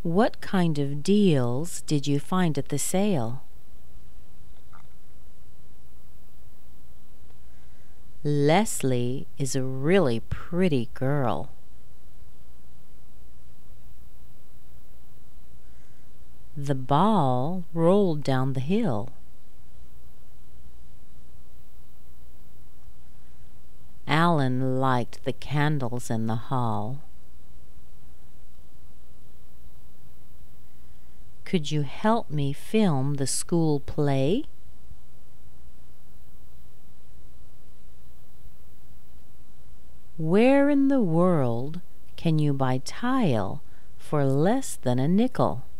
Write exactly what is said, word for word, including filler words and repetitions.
What kind of deals did you find at the sale? Leslie is a really pretty girl. The ball rolled down the hill. Alan liked the candles in the hall. Could you help me film the school play? Where in the world can you buy tile for less than a nickel?